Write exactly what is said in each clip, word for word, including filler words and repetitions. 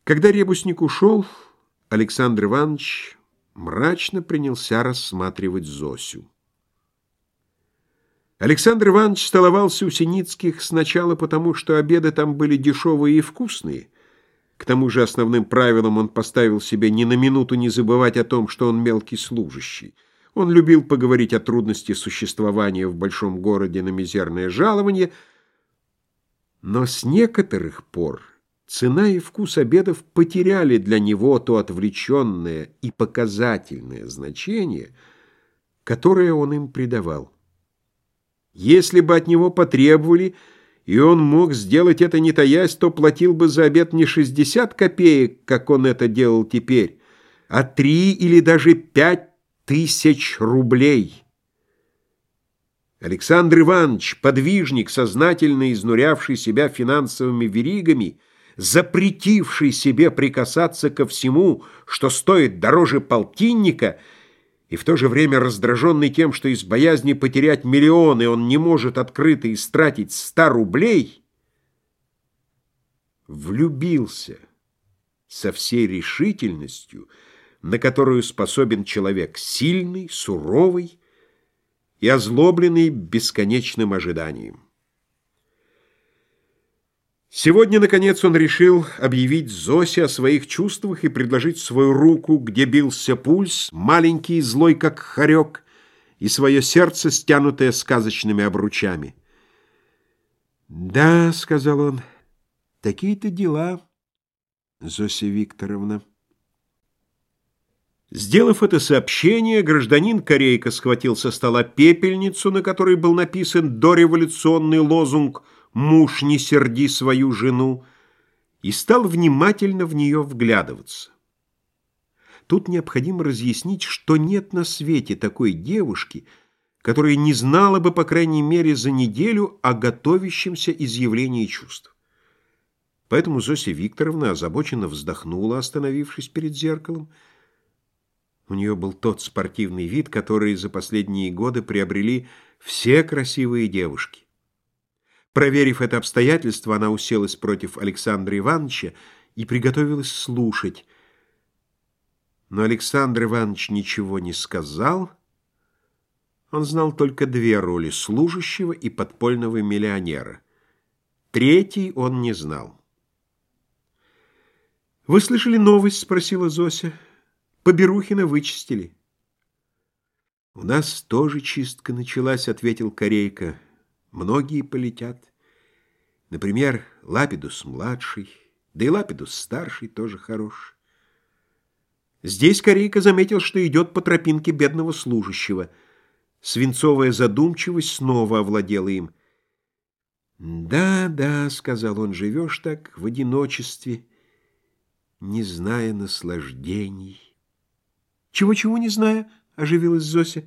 Когда ребусник ушел, Александр Иванович мрачно принялся рассматривать Зосю. Александр Иванович столовался у Синицких сначала потому, что обеды там были дешевые и вкусные. К тому же основным правилом он поставил себе ни на минуту не забывать о том, что он мелкий служащий. Он любил поговорить о трудности существования в большом городе на мизерное жалование, но с некоторых пор цена и вкус обедов потеряли для него то отвлеченное и показательное значение, которое он им придавал. Если бы от него потребовали, и он мог сделать это не таясь, то платил бы за обед не шестьдесят копеек, как он это делал теперь, а три или даже пять тысяч рублей. Александр Иванович, подвижник, сознательно изнурявший себя финансовыми веригами, запретивший себе прикасаться ко всему, что стоит дороже полтинника, и в то же время раздраженный тем, что из боязни потерять миллионы он не может открыто истратить ста рублей, влюбился со всей решительностью, на которую способен человек сильный, суровый и озлобленный бесконечным ожиданием. Сегодня, наконец, он решил объявить Зосе о своих чувствах и предложить свою руку, где бился пульс, маленький и злой, как хорек, и свое сердце, стянутое сказочными обручами. «Да, — сказал он, — такие-то дела, Зося Викторовна». Сделав это сообщение, гражданин Корейко схватил со стола пепельницу, на которой был написан дореволюционный лозунг «Муж, не серди свою жену», и стал внимательно в нее вглядываться. Тут необходимо разъяснить, что нет на свете такой девушки, которая не знала бы, по крайней мере, за неделю о готовящемся изъявлении чувств. Поэтому Зося Викторовна озабоченно вздохнула, остановившись перед зеркалом. У нее был тот спортивный вид, который за последние годы приобрели все красивые девушки. Проверив это обстоятельство, она уселась против Александра Ивановича и приготовилась слушать. Но Александр Иванович ничего не сказал. Он знал только две роли — служащего и подпольного миллионера. Третий он не знал. «Вы слышали новость?» — спросила Зося. «Поберухина вычистили». «У нас тоже чистка началась», — ответил Корейко. «Многие полетят. Например, Лапидус-младший, да и Лапидус-старший тоже хорош». Здесь Корейко заметил, что идет по тропинке бедного служащего. Свинцовая задумчивость снова овладела им. «Да, да, — сказал он, — живешь так в одиночестве, не зная наслаждений». «Чего-чего не зная?» — оживилась Зося.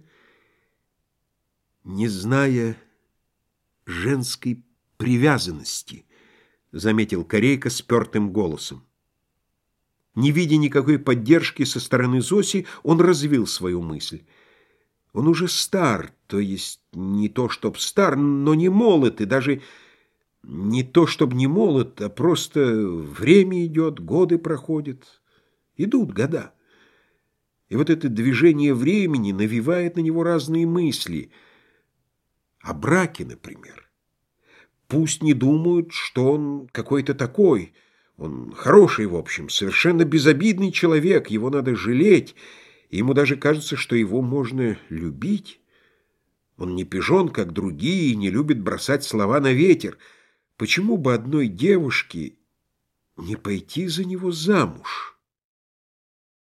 «Не зная женской привязанности», — заметил Корейко спертым голосом. Не видя никакой поддержки со стороны Зоси, он развил свою мысль. Он уже стар, то есть не то чтоб стар, но не молод, и даже не то чтоб не молод, а просто время идет, годы проходят, идут года. И вот это движение времени навевает на него разные мысли. О браке, например. Пусть не думают, что он какой-то такой. Он хороший, в общем, совершенно безобидный человек. Его надо жалеть. И ему даже кажется, что его можно любить. Он не пижон, как другие, и не любит бросать слова на ветер. Почему бы одной девушке не пойти за него замуж?